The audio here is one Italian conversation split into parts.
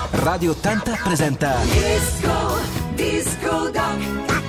Radio 80 presenta Disco Doc.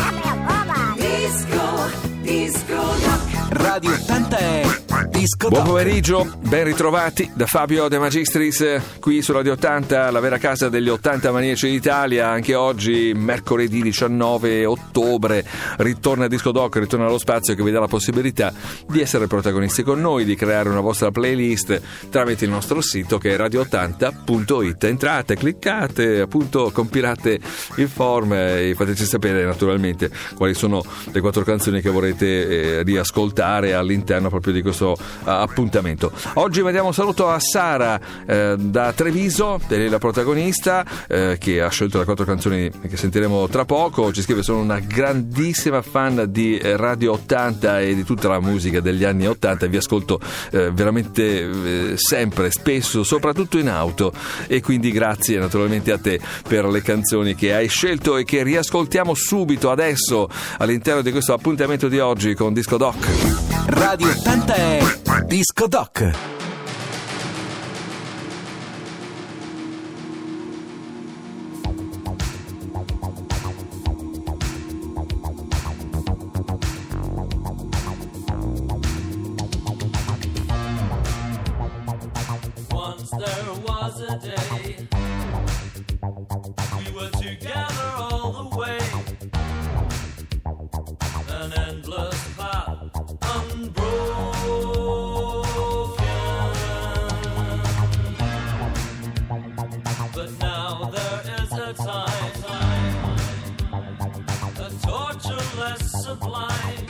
Disco Doc. Radio 80 è Disco Doc. Buon pomeriggio, ben ritrovati da Fabio De Magistris qui su Radio 80, la vera casa degli 80 maniaci d'Italia. Anche oggi, mercoledì 19 ottobre, ritorna Disco Doc, ritorna allo spazio che vi dà la possibilità di essere protagonisti con noi, di creare una vostra playlist tramite il nostro sito che è radio80.it. Entrate, cliccate, appunto compilate il form e fateci sapere naturalmente quali sono le 4 canzoni che vorrete riascoltare all'interno proprio di questo appuntamento. Oggi mandiamo un saluto a Sara da Treviso, lei è la protagonista che ha scelto le 4 canzoni che sentiremo tra poco. Ci scrive: sono una grandissima fan di Radio 80 e di tutta la musica degli anni 80, vi ascolto veramente sempre, spesso, soprattutto in auto, e quindi grazie naturalmente a te per le canzoni che hai scelto e che riascoltiamo subito adesso all'interno di questo appuntamento di oggi con Disco Doc. Radio 80 è Disco Doc. Once there was a day we were together all the way, an endless path unbroken, but now there is a time, a torture less sublime.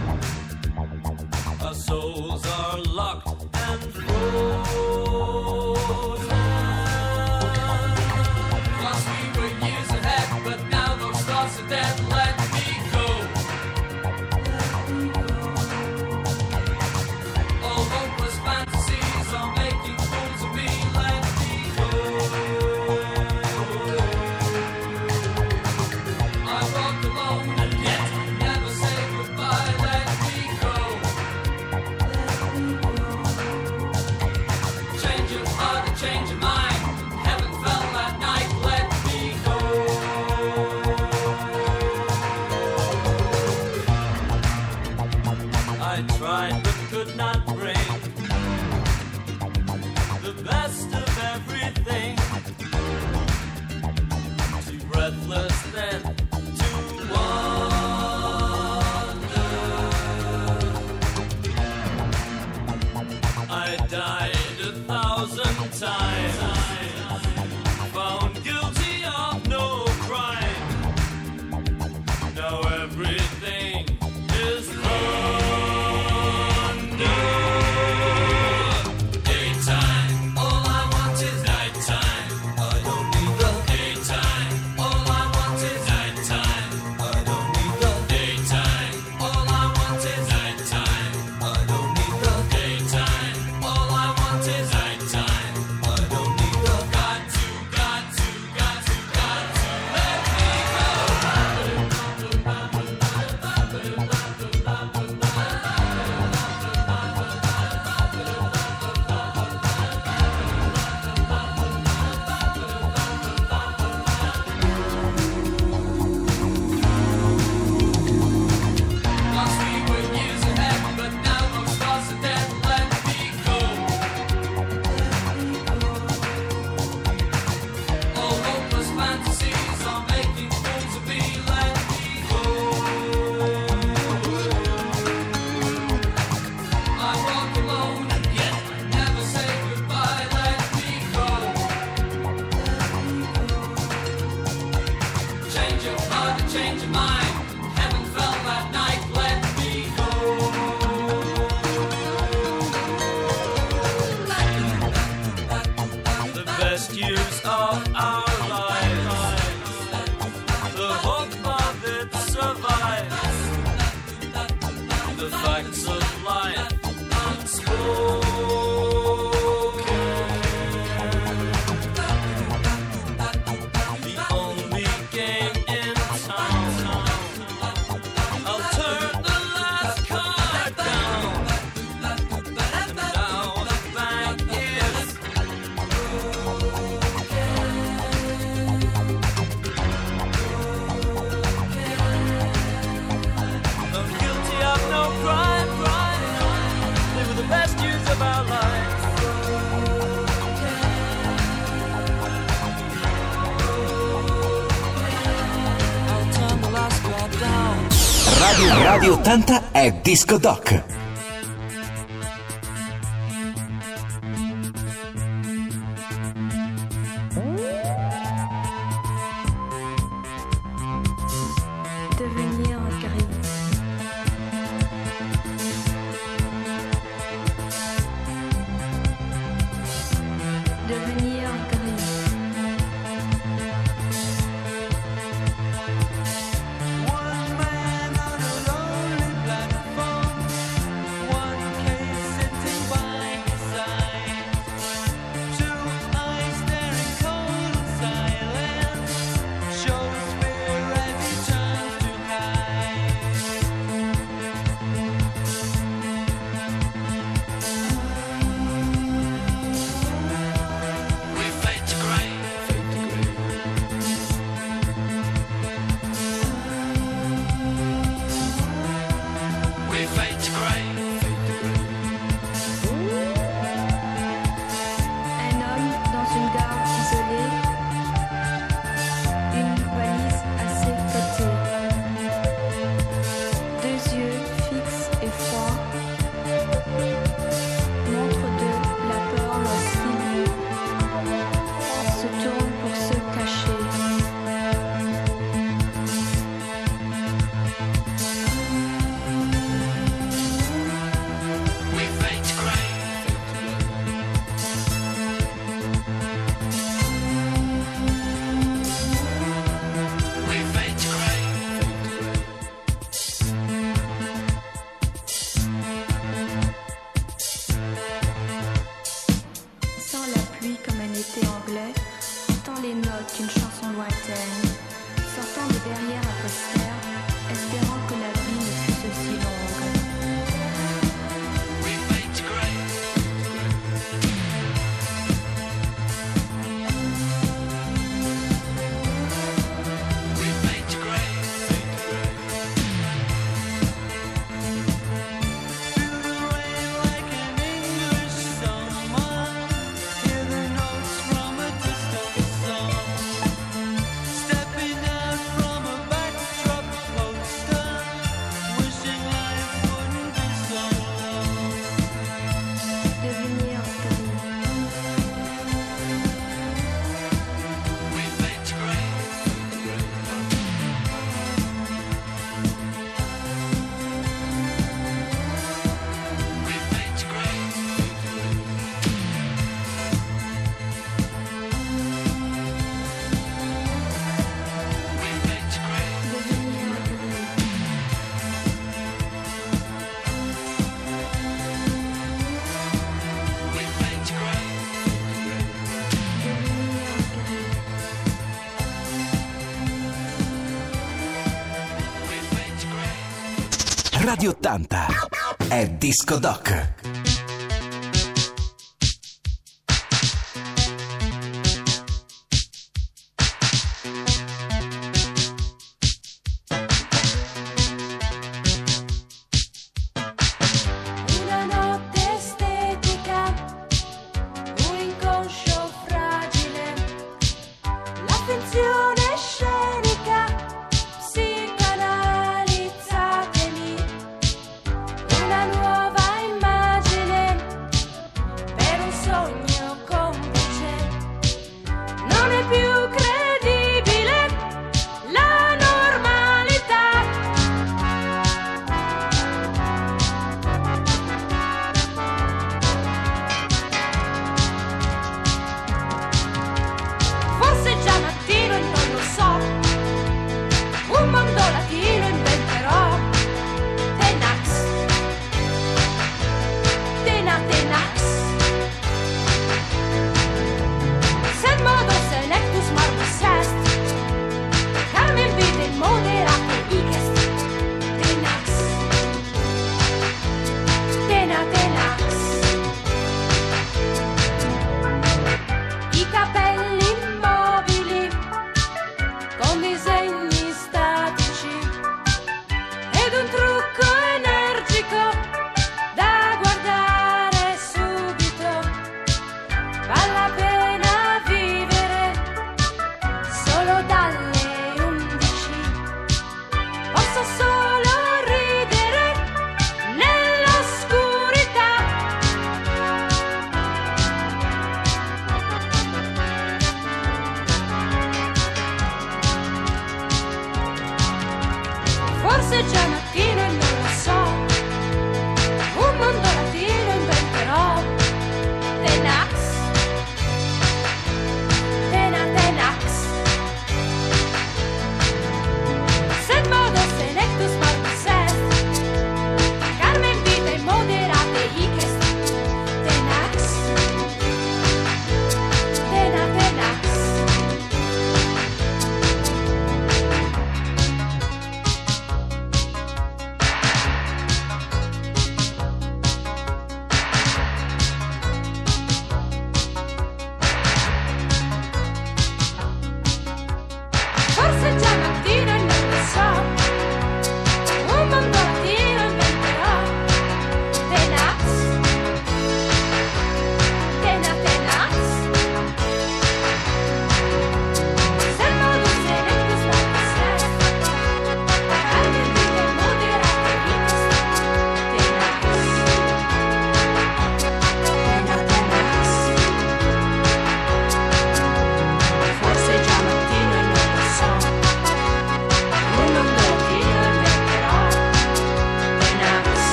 Our souls are locked and frozen. Once we were years ahead, but now those thoughts are dead. Let me go. All hopeless fantasies are making fools of me. Let me go. I walk alone and yet never say goodbye. Let me go. Change your heart and change your mind. Heaven fell that night. Let me go. I tried but could not bring the best of everything. Too breathless then to wonder. I died 1,000 times, found guilty of no crime. Now everything is under. Daytime, all I want is nighttime. I don't need the daytime. All I want is nighttime. I don't need the daytime. All I want is nighttime. I don't need the daytime. All I want is nighttime. I don't need the got to let me Once we were years ahead, but now those thoughts are dead. Let me go. All hopeless fantasies are making fools of me. Let me go. I walk alone and yet never say goodbye. Let me go. Change your heart and change your mind. Heaven fell that night. Let me go. The best years of our lives, the hope of it survives, the facts of life unspoken. The only game in town. I'll turn the last card down. And now the bank is broken. Radio 80 è Disco Doc. Devenir gris. Devenir gris. One man on a lonely platform, one case sitting by his side, two eyes staring cold and silent, shows fear as he turns to hide. We fade to grey. We fade to grey. Un homme dans une gare isolée, une valise à ses côtés, deux yeux fixes et froids, montre de la peur lorsqu'il se tourne pour se cacher. We fade to grey. We fade to grey. Sans la pluie comme un été anglais, entend les notes d'une chanson lointaine, sortant des derrière un poster, espérant que la vie ne fût aussi longue. We fade to grey. We fade to grey. Feel the rain like an English summer. Hear the notes from a distant song. Stepping out from a backdrop poster, wishing life wouldn't be so long. Devenir gris. We fade to grey. We fade to grey. We fade to grey. Devenir gris. We fade to grey. Devenir gris. We fade to grey. Radio 80 è Disco Doc. Una notte estetica, un inconscio fragile, la finzione scenica, psicanalizzatemi, una nuova immagine.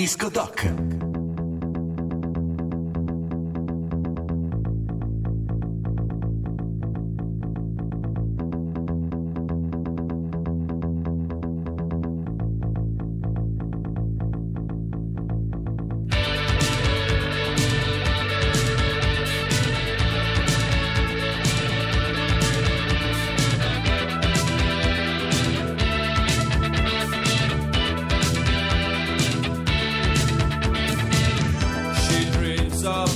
Disco Doc. She dreams of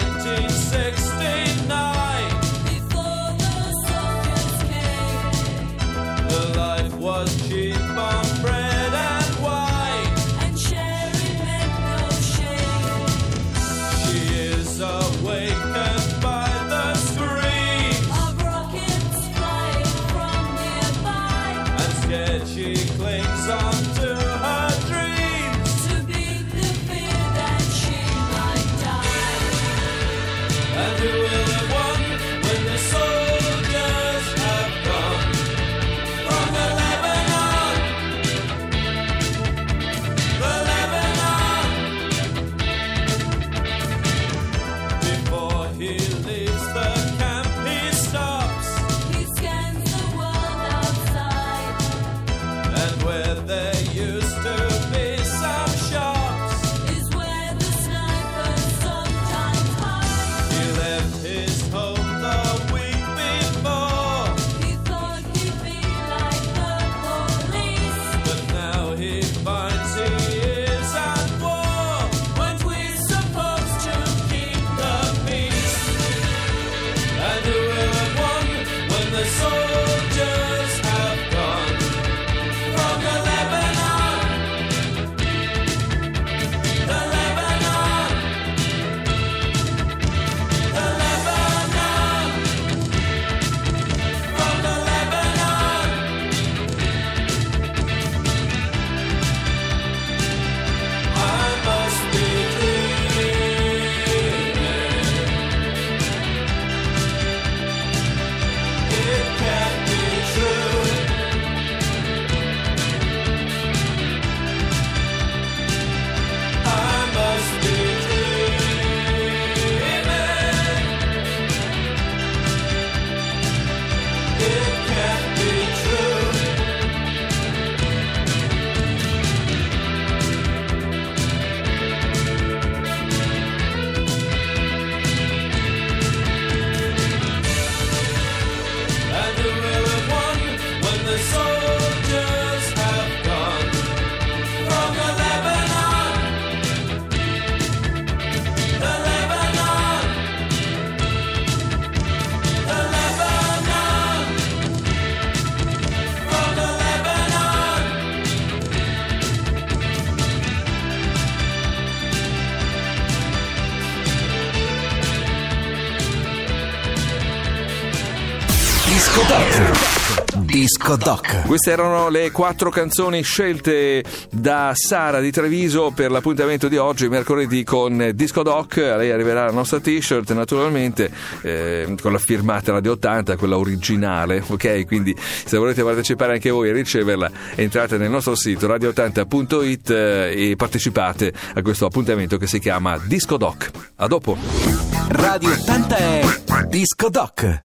1969. Before the soldiers came, The life was cheap on bread and wine. and sharing meant no shame. She is awakened by the scream, Of rockets flying from nearby, and scared she clings on to her dreams. to beat the fear that she might die. And who will have won when the soldiers have gone from the Lebanon? The Lebanon. Before he leaves the camp, he stops, He scans the world outside, and where there used to be some shops, is where the snipers sometimes hide. he left his home the week before, He thought he'd be like the police. but now he finds he is at war. Weren't we supposed to keep the peace? And who will have won when the soldiers have gone from the Lebanon? The Lebanon. The Lebanon. From the Lebanon. I must be dreaming. It can't be true. I must be dreaming. It can't be true. And who will have won when the soldiers have gone from the Lebanon? The Lebanon. The Lebanon. From the Lebanon. Disco Doc. Disco Doc. Queste erano le 4 canzoni scelte da Sara di Treviso per l'appuntamento di oggi, mercoledì, con Disco Doc. A lei arriverà la nostra t-shirt, naturalmente, con la firmata Radio 80, quella originale, ok? Quindi se volete partecipare anche voi a riceverla, entrate nel nostro sito radio80.it e partecipate a questo appuntamento che si chiama Disco Doc. A dopo! Radio 80 è Disco Doc.